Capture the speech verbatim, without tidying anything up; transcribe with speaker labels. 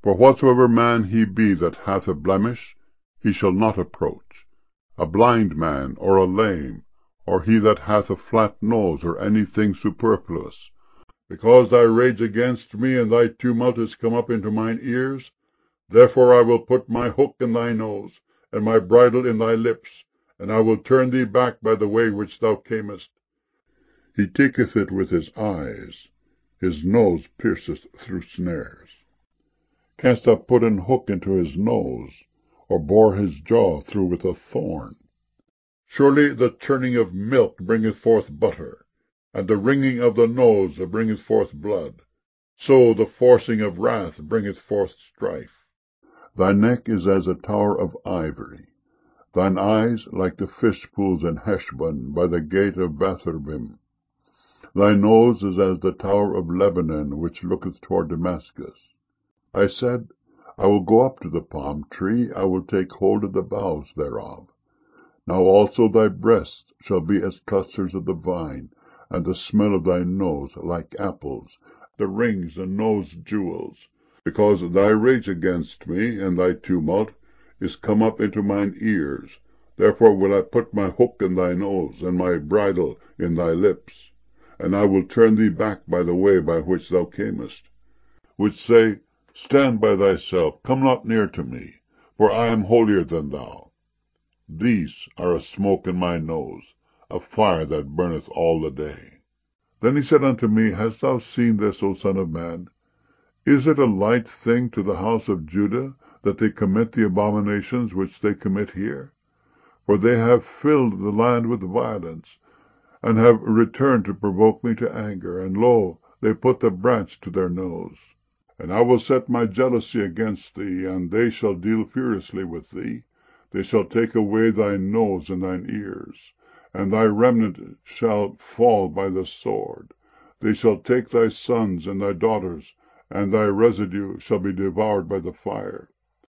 Speaker 1: For whatsoever man he be that hath a blemish, he shall not approach, a blind man, or a lame, or he that hath a flat nose, or any thing superfluous. Because thy rage against me and thy tumult is come up into mine ears, therefore I will put my hook in thy nose, and my bridle in thy lips, and I will turn thee back by the way which thou camest. He taketh it with his eyes, his nose pierceth through snares. Canst thou put an hook into his nose, or bore his jaw through with a thorn? Surely the turning of milk bringeth forth butter, and the wringing of the nose bringeth forth blood. So the forcing of wrath bringeth forth strife. Thy neck is as a tower of ivory, thine eyes like the fish pools in Heshbon by the gate of Bethabrim. Thy nose is as the tower of Lebanon, which looketh toward Damascus. I said, I will go up to the palm tree, I will take hold of the boughs thereof. Now also thy breasts shall be as clusters of the vine, and the smell of thy nose like apples, the rings and nose jewels, because thy rage against me and thy tumult is come up into mine ears. Therefore will I put my hook in thy nose, and my bridle in thy lips, and I will turn thee back by the way by which thou camest, which say, Stand by thyself, come not near to me, for I am holier than thou. These are a smoke in my nose, a fire that burneth all the day. Then he said unto me, Hast thou seen this, O son of man? Is it a light thing to the house of Judah, that they commit the abominations which they commit here? For they have filled the land with violence, and have returned to provoke me to anger, and lo, they put the branch to their nose. And I will set my jealousy against thee, and they shall deal furiously with thee. They shall take away thy nose and thine ears, and thy remnant shall fall by the sword. They shall take thy sons and thy daughters, and thy residue shall be devoured by the fire.